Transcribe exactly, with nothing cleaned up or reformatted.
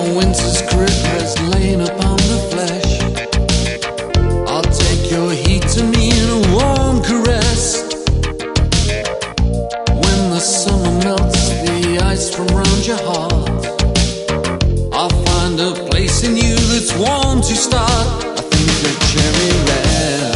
winter's grip has lain upon the flesh. I'll take your heat to me in a warm caress. When the summer melts the ice from round your heart, I'll find a place in you that's warm to start. I think of cherry red.